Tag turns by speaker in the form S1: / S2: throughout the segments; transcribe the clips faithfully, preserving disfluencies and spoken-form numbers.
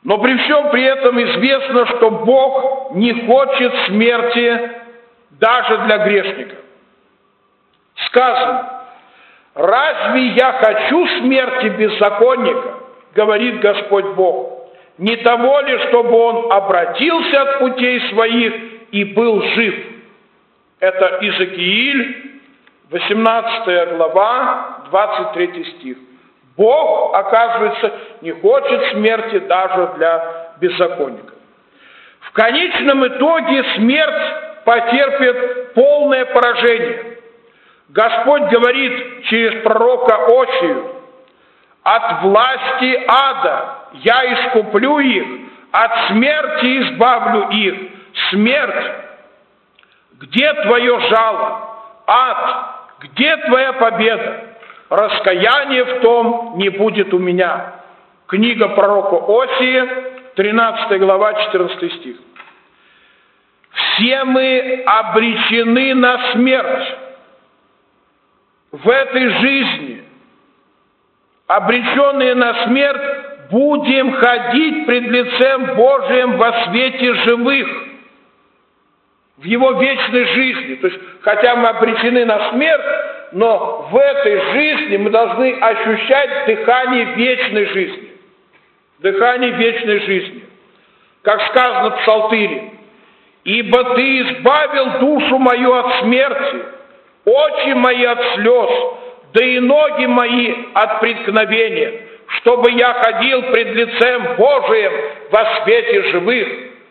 S1: Но при всем при этом известно, что Бог не хочет смерти даже для грешника. Сказано: «Разве я хочу смерти беззаконника, говорит Господь Бог, не того ли, чтобы он обратился от путей своих и был жив». Это Иезекииль, восемнадцатая глава, двадцать третий стих. Бог, оказывается, не хочет смерти даже для беззаконников. В конечном итоге смерть потерпит полное поражение. Господь говорит через пророка Осию: «От власти ада я искуплю их, от смерти избавлю их. Смерть, где твое жало? Ад, где твоя победа? Раскаяния в том не будет у меня». Книга пророка Осии, тринадцатая глава, четырнадцатый стих. Все мы обречены на смерть в этой жизни. Обреченные на смерть, будем ходить пред лицем Божиим во свете живых, в Его вечной жизни. То есть, хотя мы обречены на смерть, но в этой жизни мы должны ощущать дыхание вечной жизни. Дыхание вечной жизни. Как сказано в Псалтире: «Ибо Ты избавил душу мою от смерти, очи мои от слез, да и ноги мои от преткновения, чтобы я ходил пред лицем Божиим во свете живых».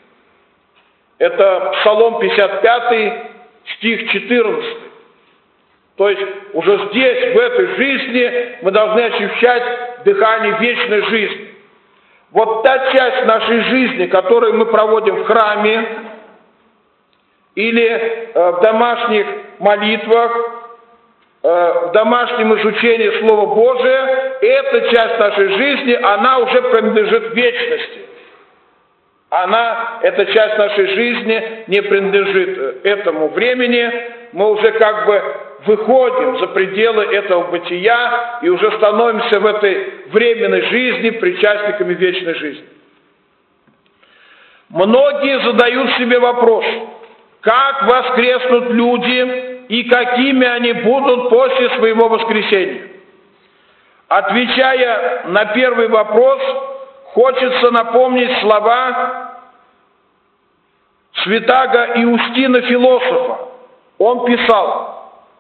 S1: Это Псалом пятьдесят пятый, стих четырнадцатый. То есть уже здесь, в этой жизни, мы должны ощущать дыхание вечной жизни. Вот та часть нашей жизни, которую мы проводим в храме или э, в домашних молитвах, э, в домашнем изучении Слова Божия, эта часть нашей жизни, она уже принадлежит вечности. Она, эта часть нашей жизни, не принадлежит этому времени. Мы уже как бы выходим за пределы этого бытия и уже становимся в этой временной жизни причастниками вечной жизни. Многие задают себе вопрос: как воскреснут люди и какими они будут после своего воскресения? Отвечая на первый вопрос, хочется напомнить слова святаго Иустина Философа. Он писал: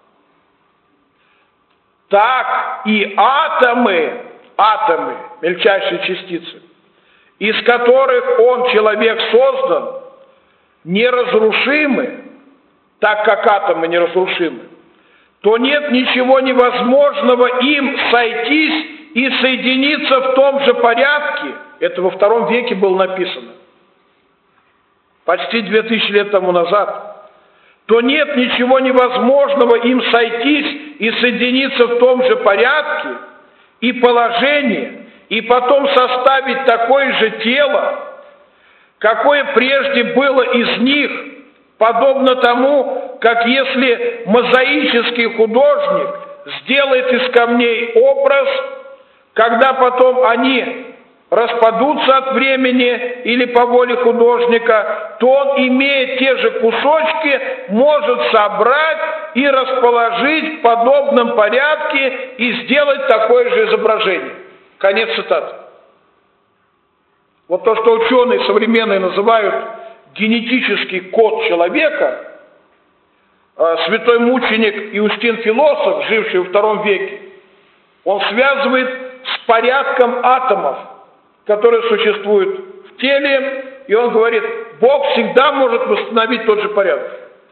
S1: «Так и атомы, атомы, мельчайшие частицы, из которых он, человек, создан, неразрушимы, так как атомы неразрушимы, то нет ничего невозможного им сойтись и соединиться в том же порядке». Это во втором веке было написано, почти две тысячи лет тому назад. То нет ничего невозможного им сойтись и соединиться в том же порядке и положении, и потом составить такое же тело, какое прежде было из них, подобно тому, как если мозаический художник сделает из камней образ, когда потом они распадутся от времени или по воле художника, то он, имея те же кусочки, может собрать и расположить в подобном порядке и сделать такое же изображение. Конец цитаты. Вот то, что ученые современные называют генетический код человека, святой мученик Иустин Философ, живший во втором веке, он связывает с порядком атомов, которые существуют в теле, и он говорит: Бог всегда может восстановить тот же порядок.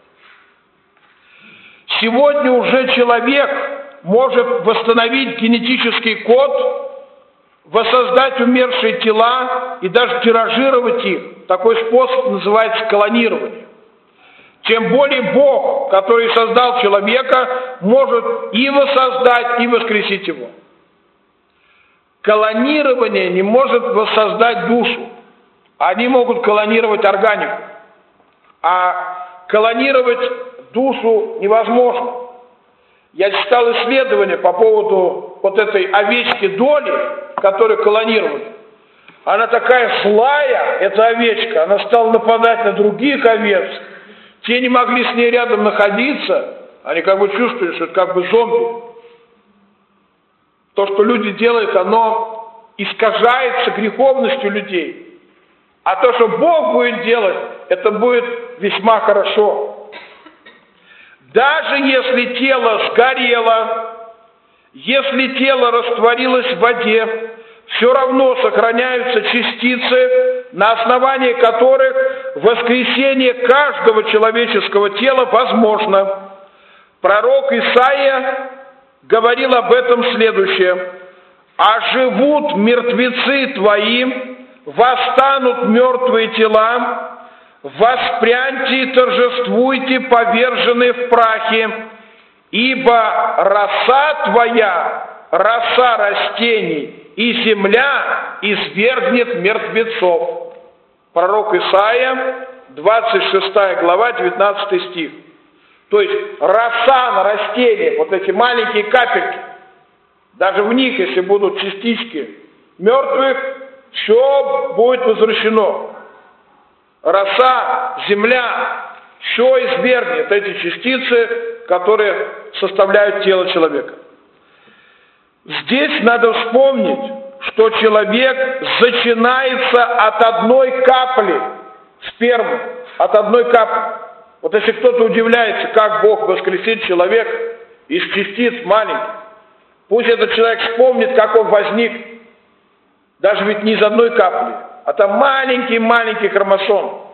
S1: Сегодня уже человек может восстановить генетический код, воссоздать умершие тела и даже тиражировать их. Такой способ называется клонирование. Тем более Бог, который создал человека, может и воссоздать, и воскресить его. Клонирование не может воссоздать душу. Они могут клонировать органику. А клонировать душу невозможно. Я читал исследования по поводу вот этой овечки Доли, которую клонировали. она такая злая, эта овечка, она стала нападать на других овец. Те не могли с ней рядом находиться, они как бы чувствуют, что это как бы зомби. То, что люди делают, оно искажается греховностью людей. А то, что Бог будет делать, это будет весьма хорошо. Даже если тело сгорело, если тело растворилось в воде, все равно сохраняются частицы, на основании которых воскресение каждого человеческого тела возможно. Пророк Исаия говорил об этом следующее: «Оживут мертвецы твои, восстанут мертвые тела, воспряньте и торжествуйте, поверженные в прахе, ибо роса твоя, роса растений, и земля извергнет мертвецов». Пророк Исаия, двадцать шестая глава, девятнадцатый стих. То есть роса на растениях, вот эти маленькие капельки, даже в них, если будут частички мертвых, все будет возвращено. Роса, земля, все извергнет эти частицы, которые составляют тело человека. Здесь надо вспомнить, что человек начинается от одной капли спермы, от одной капли. Вот если кто-то удивляется, как Бог воскресит человека из частиц маленьких, пусть этот человек вспомнит, как он возник, даже ведь не из одной капли, а там маленький-маленький хромосом.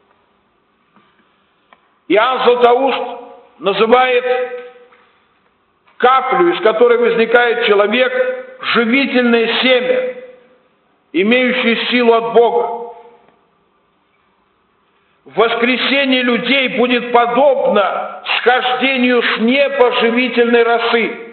S1: Иоанн Златоуст называет каплю, из которой возникает человек, живительное семя, имеющее силу от Бога. Воскресение людей будет подобно схождению с неба живительной росы.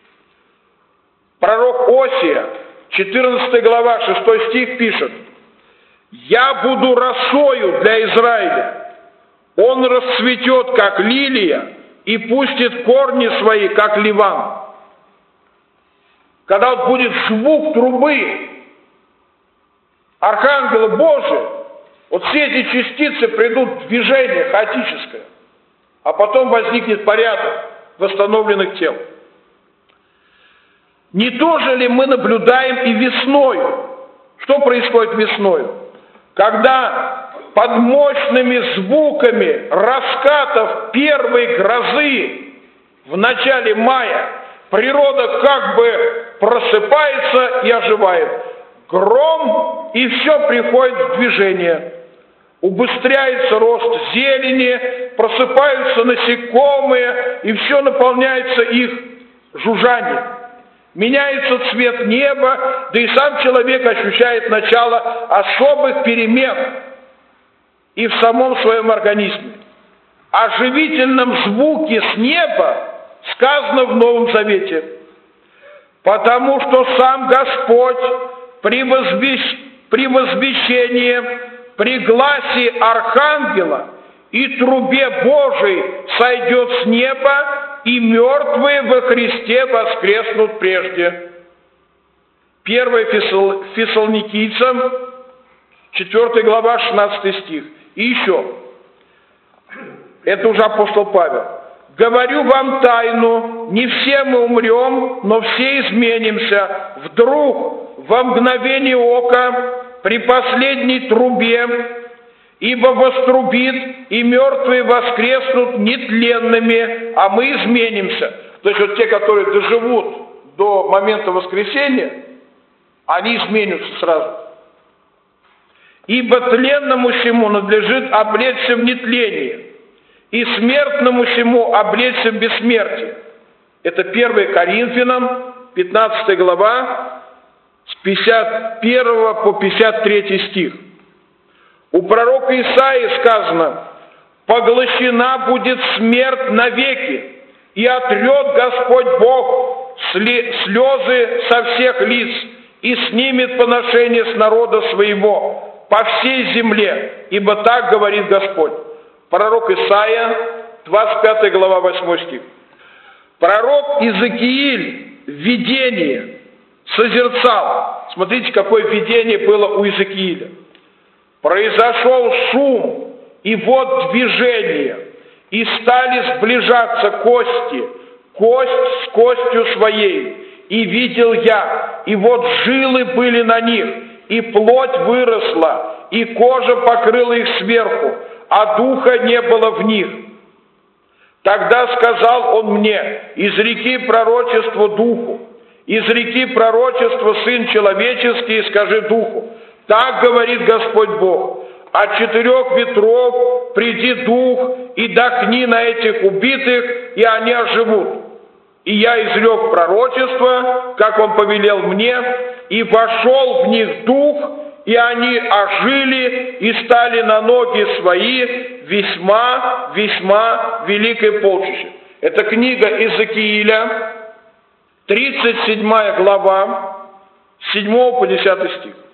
S1: Пророк Осия, четырнадцатая глава, шестой стих пишет: «Я буду росою для Израиля, он расцветет, как лилия, и пустит корни свои, как ливан». Когда вот будет звук трубы Архангела Божия, вот все эти частицы придут в движение хаотическое, а потом возникнет порядок восстановленных тел. Не то же ли мы наблюдаем и весною? Что происходит весною? Когда под мощными звуками раскатов первой грозы в начале мая природа как бы просыпается и оживает. Гром, и все приходит в движение. Убыстряется рост зелени, просыпаются насекомые, и все наполняется их жужжанием. Меняется цвет неба, да и сам человек ощущает начало особых перемен и в самом своем организме. О живительном звуке с неба сказано в Новом Завете: «Потому что сам Господь при, возвещ... при возвещении, при гласе архангела и трубе Божией сойдет с неба, и мертвые во Христе воскреснут прежде». первое Фессалоникийцам, четвёртая глава, шестнадцатый стих. И еще, это уже апостол Павел: «Говорю вам тайну, не все мы умрем, но все изменимся, вдруг, во мгновение ока, при последней трубе, ибо вострубит, и мертвые воскреснут нетленными, а мы изменимся». То есть вот те, которые доживут до момента воскресения, они изменятся сразу. «Ибо тленному сему надлежит облечься в нетление, и смертному сему облечься в бессмертие». Это первое Коринфянам, пятнадцатая глава, с пятьдесят первого по пятьдесят третий стих. У пророка Исаии сказано: «Поглощена будет смерть навеки, и отрет Господь Бог слезы со всех лиц, и снимет поношение с народа своего по всей земле, ибо так говорит Господь». Пророк Исаия, двадцать пятая глава, восьмой стих. Пророк Иезекииль в видении созерцал Смотрите, какое видение было у Иезекииля. Произошел шум, и вот движение, и стали сближаться кости, кость с костью своей. И видел я, и вот жилы были на них, и плоть выросла, и кожа покрыла их сверху, а духа не было в них. Тогда сказал он мне: изреки пророчество духу, изреки пророчество сын человеческий, и скажи духу: так говорит Господь Бог, от четырех ветров приди дух и дохни на этих убитых, и они оживут. И я изрек пророчество, как он повелел мне, и вошел в них дух, и они ожили и стали на ноги свои весьма, весьма великое полчище. Это книга Иезекииля, тридцать седьмая глава, с седьмого по десятый стих.